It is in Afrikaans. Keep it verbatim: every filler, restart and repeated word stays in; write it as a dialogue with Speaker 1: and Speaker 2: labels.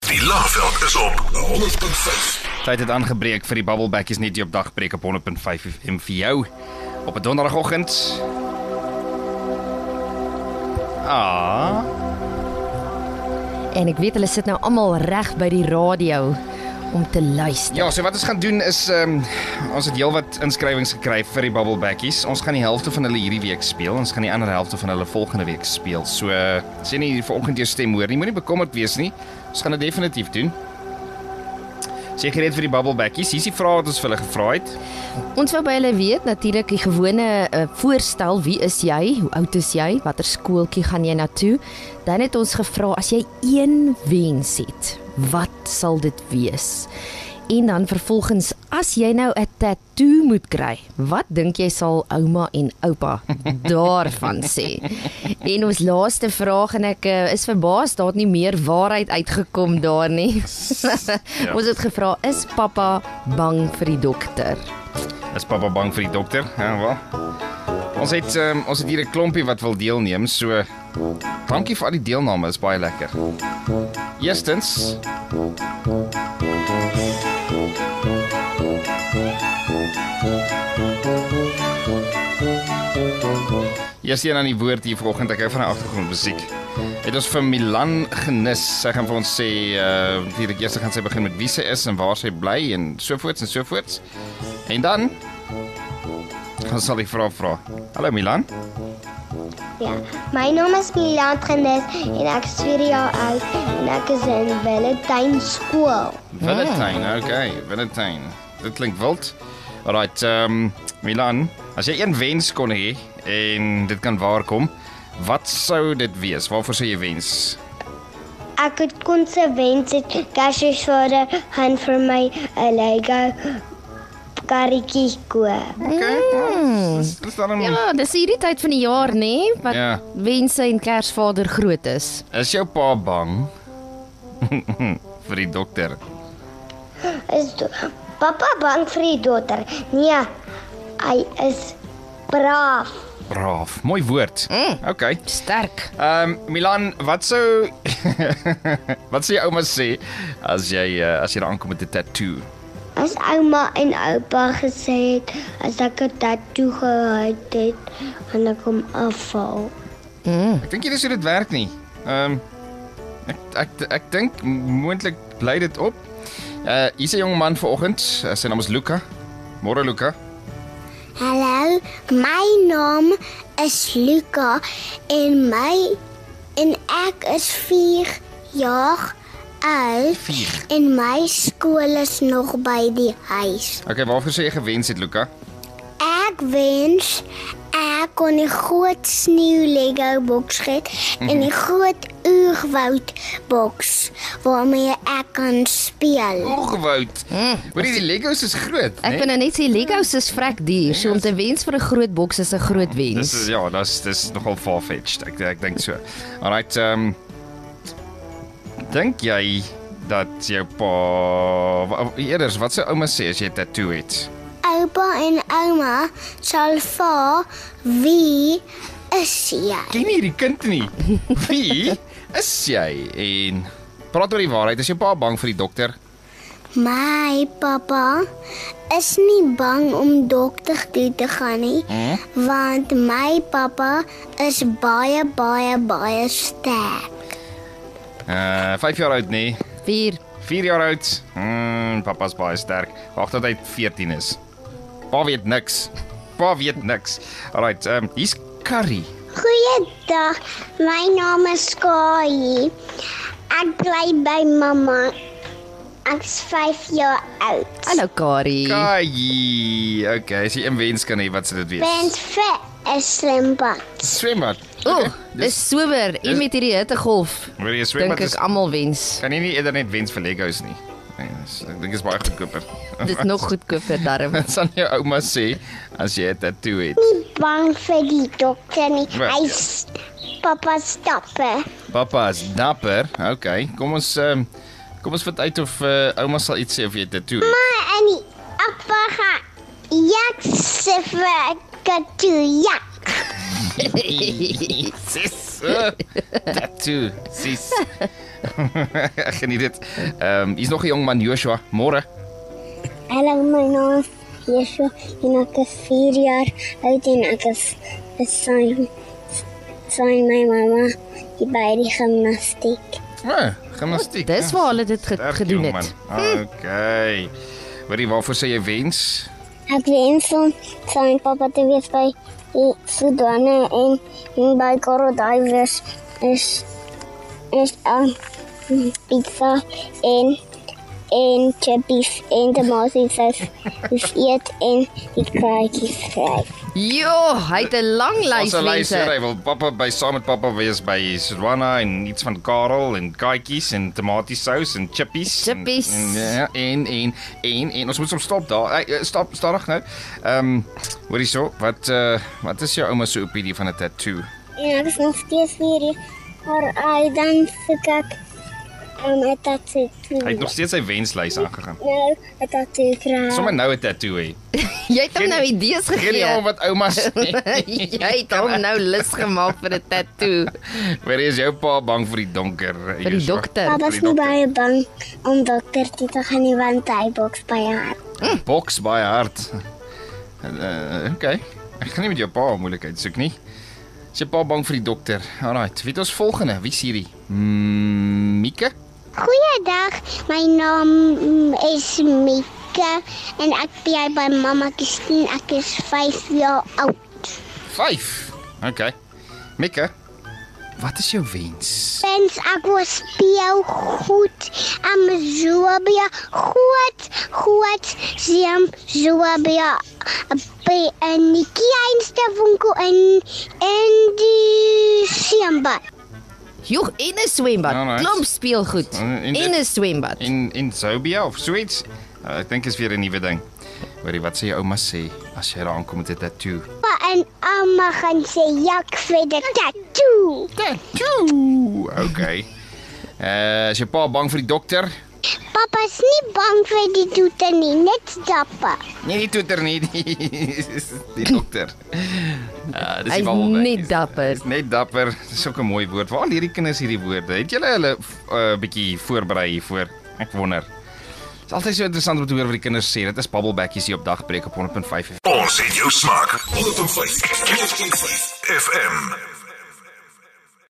Speaker 1: Die Laagveld is op honderd punt vyf.
Speaker 2: Tyd het aangebreek vir die Bubbleback is net die op dagbreek op honderd punt vyf F M vir jou op 'n donderdagoggend. Ah.
Speaker 3: En ek weet hulle sit nou almal reg by die radio om te luister.
Speaker 2: Ja, so wat ons gaan doen is um, ons het heelwat inskrywings gekry vir die Bubblebackies. Ons gaan die helfte van hulle hierdie week speel. Ons gaan die ander helfte van hulle volgende week speel. So uh, sien nie vanoggend jou stem hoor nie. Moenie bekommerd wees nie. Ons gaan dit definitief doen. Sê gereed vir die Bubblebackies. Hier is die vraag wat ons vir hulle gevra het.
Speaker 3: Ons wou by hulle weet natuurlik die gewone uh, voorstel, wie is jy? Hoe oud is jy? Watter skooltjie gaan jy na toe? Dan het ons gevra as jy een wens het, wat sal dit wees? En dan vervolgens, as jy nou 'n tattoo moet kry, wat dink jy sal ouma en oupa daarvan sê? En ons laaste vraag, en ek uh, is verbaas, daar het nie meer waarheid uitgekom daar nie. Ja. Ons het gevra, is pappa bang vir die dokter?
Speaker 2: Is pappa bang vir die dokter? Ja, wel. Ons het um, ons het hier 'n klompie wat wil deelneem, so dankie vir al die deelname, is baie lekker. Eerstens Eers een aan die woord hier vanoggend, ek hou van die agtergrondmusiek. Het ons vir Milan Genis, sy gaan vir ons sê, uh, die eerste gaan sy begin met wie sy is en waar sy bly en sovoorts en sovoorts. En dan gaan sal ek vra vra. Hallo Milan.
Speaker 4: Ja, my naam is Milan Genis en ek is vier jaar oud en ek is in Wellentyn skool.
Speaker 2: Wellentyn, okay, Wellentyn. Dit klink wild. Alright, um, Milan, as jy een wens kon hê en dit kan waarkom, wat sou dit wees? Waarvoor sou jy wens?
Speaker 4: Ek het kon se wens het Cassius vader gaan vir my 'n Lego karretjie koop.
Speaker 2: Okay, mm. dis, dis dan een...
Speaker 3: Ja, dis hierdie tyd van die jaar, nê, wat
Speaker 2: Ja.
Speaker 3: wense en Kersvader groot is.
Speaker 2: Is jou pa bang vir die dokter?
Speaker 4: Is do- Papa bang vir die dokter? Nee, hy is braaf.
Speaker 2: Braaf, mooi woord.
Speaker 3: Mm.
Speaker 2: Okay.
Speaker 3: Sterk.
Speaker 2: Ehm um, Milan, wat sou wat sou jou ouma sê as jy uh, as jy daar aankom met 'n tattoo?
Speaker 4: As ouma en oupa gesê het, as ek 'n tattoo gehad het, gaan ek hom afval.
Speaker 3: Mm.
Speaker 2: Ek dink nie dis hoe dit werk nie. Ehm um, ek ek ek dink moontlik bly dit op. Uh hier's 'n jong man vanoggend, uh, sy naam is Luca. Môre Luca.
Speaker 4: Hallo, my naam is Luca en my en ek is vier jaar oud en my skool is nog by die huis.
Speaker 2: Okay, waarvoor sê jy gewens het Luca?
Speaker 4: Ek wens ek kon die groot sneeu Lego boks gehad en die groot oerwoud boks waarmee ek kan speel.
Speaker 2: Oorgewoud. Hoorie, die Legos is groot,
Speaker 3: Ek
Speaker 2: né?
Speaker 3: wil nou net sê Legos is vrek duur, so om te wens vir 'n groot boks is 'n groot
Speaker 2: Dis
Speaker 3: wens.
Speaker 2: is ja, dis dis nogal far-fetched. Ek ek dink so. Alright, ehm um, dink jy dat jou pa eers wat sou ouma sê as jy 'n tattoo het?
Speaker 4: Oupa en ouma sal vra wie is jy?
Speaker 2: Ken nie hierdie kind nie. Wie is jy? En praat oor die waarheid. Is jou pa bang vir die dokter?
Speaker 4: My pappa is nie bang om dokter toe te gaan nie,
Speaker 2: Hmm?
Speaker 4: want my pappa is baie baie baie sterk.
Speaker 2: Uh, vyf jaar oud nie.
Speaker 3: vier.
Speaker 2: vier jaar oud. Hmm, papa's baie sterk. Wag tot hy veertien is. Pa weet niks. Pa weet niks. Alright, ehm um, hier's curry.
Speaker 4: Goeiedag, my naam is Kai. Ek bly by mamma. Ek is vyf jaar oud.
Speaker 3: Hallo Kari.
Speaker 2: Kai. Okay, as jy 'n wens kan hê, wat sou dit wees?
Speaker 4: Wens vir 'n swembad.
Speaker 2: Swembad.
Speaker 3: O,
Speaker 2: Okay,
Speaker 3: dis sober. En met hierdie hittegolf
Speaker 2: Wil jy
Speaker 3: dink
Speaker 2: swembad
Speaker 3: ek
Speaker 2: is,
Speaker 3: almal wens.
Speaker 2: kan jy nie eerder net wens vir Legos nie. Nee, dis, ek dink is baie goedkoper.
Speaker 3: Dit is nog goedkoper darm.
Speaker 2: Wat sal jou ouma sê as jy 'n tattoo het?
Speaker 4: Nie bang vir die dokter nie.
Speaker 2: Wel,
Speaker 4: Hy
Speaker 2: ja.
Speaker 4: is pappa stappe.
Speaker 2: Papa is dapper. Okay, kom ons ehm um, kom ons vind uit of uh, ouma sal iets sê of jy 'n tattoo het.
Speaker 4: Maar in die appa gaan jak se vir tattoo jak.
Speaker 2: Sis. uh, Tattoo. Sis. Ek geniet dit. Ehm um, hier's nog 'n jong man, Joshua. Môre.
Speaker 4: Hallo, my naam is Joshua en ek is vier jaar oud en ek is saam saam my mamma by die gimnastiek.
Speaker 2: Ah, gimnastiek.
Speaker 3: Dis waar hulle dit ge
Speaker 2: Sterk,
Speaker 3: gedoen
Speaker 2: jong
Speaker 3: het.
Speaker 2: man. Okay. Hoorie, waarvoor sê jy wens?
Speaker 4: Ek wens om saam papa te wees by die Sudane en, en by Coral Divers is is um, pizza en en chippies en tomatiesous is eet en die kraaitjies vry.
Speaker 3: Jo, hy het 'n lang lys
Speaker 2: Ons lys hier, hy
Speaker 3: mense.
Speaker 2: wil pappa by saam met pappa wees by Swana en iets van Karel en kaaitjies en tomatiesous en chippies.
Speaker 3: Chippies.
Speaker 2: En, en, ja, en en en en ons moet hom stop daar. Hey, stop stadig nou. Ehm, um, hoor hierso, wat uh, wat is jou ouma se opinie van 'n tattoo?
Speaker 4: En ek is nog steeds weer maar hy dan soek ek um, 'n tattoo.
Speaker 2: Hy het nog steeds sy wenslys aangegaan.
Speaker 4: Nou, 'n tattoo kry.
Speaker 2: Sommige nou 'n tattoo hê.
Speaker 3: Jy het hom nou idees
Speaker 2: Geen nie om
Speaker 3: gegee.
Speaker 2: wat ouma sê.
Speaker 3: Jy het hom nou lus gemaak vir 'n tattoo
Speaker 2: Waar is jou pa bang vir die donker?
Speaker 3: vir die dokter.
Speaker 4: Papa is nie baie bang om dokter toe te gaan nie want hy boks baie hard.
Speaker 2: Boks baie hard. Uh, okay. Ek gaan nie met jou pa moeilikheid soek nie. Is jou pa bang vir die dokter? Alright, wie het ons volgende? Wie is hierdie? Mm, Mieke?
Speaker 4: Goeiedag, my naam is Mika en ek bly by mamma Christine. Ek is vyf jaar oud.
Speaker 2: vyf. Okay. Mieke, wat is jou wens?
Speaker 4: Wens ek was speel goed. Am Zobia goed, goed. Siem Zobia by 'n kleinste winkel in in die Siamba.
Speaker 3: Joh, en 'n swembad.
Speaker 2: Alright.
Speaker 3: Klomp speelgoed.
Speaker 2: En- en
Speaker 3: En
Speaker 2: dit-
Speaker 3: 'n swembad.
Speaker 2: In in Zobia of so iets? Uh, ek dink is weer 'n nuwe ding. Hoorie, wat sê jou ouma sê as jy daar aankom met 'n tattoo?
Speaker 4: Pa en ouma gaan sê jak vir die tattoo.
Speaker 2: Tattoo. Okay. Uh, is jou pa bang vir die dokter?
Speaker 4: Papa is nie bang vir die toeter nie, net dapper.
Speaker 2: Nee, die toeter nie, die, die dokter. Uh, dis
Speaker 3: Hy's
Speaker 2: die babbelbek.
Speaker 3: net dapper.
Speaker 2: Dis net dapper. Dis ook 'n mooi woord. Waar leer die kinders hierdie woorde? Het julle hulle 'n uh, bietjie voorberei hiervoor? Ek wonder. Dit is altyd so interessant om te hoor wat die kinders sê. Dit is babbelbekkies hier op Dagbreek op honderd punt vyf.
Speaker 1: Ons het jou smaak. honderd punt vyf F M.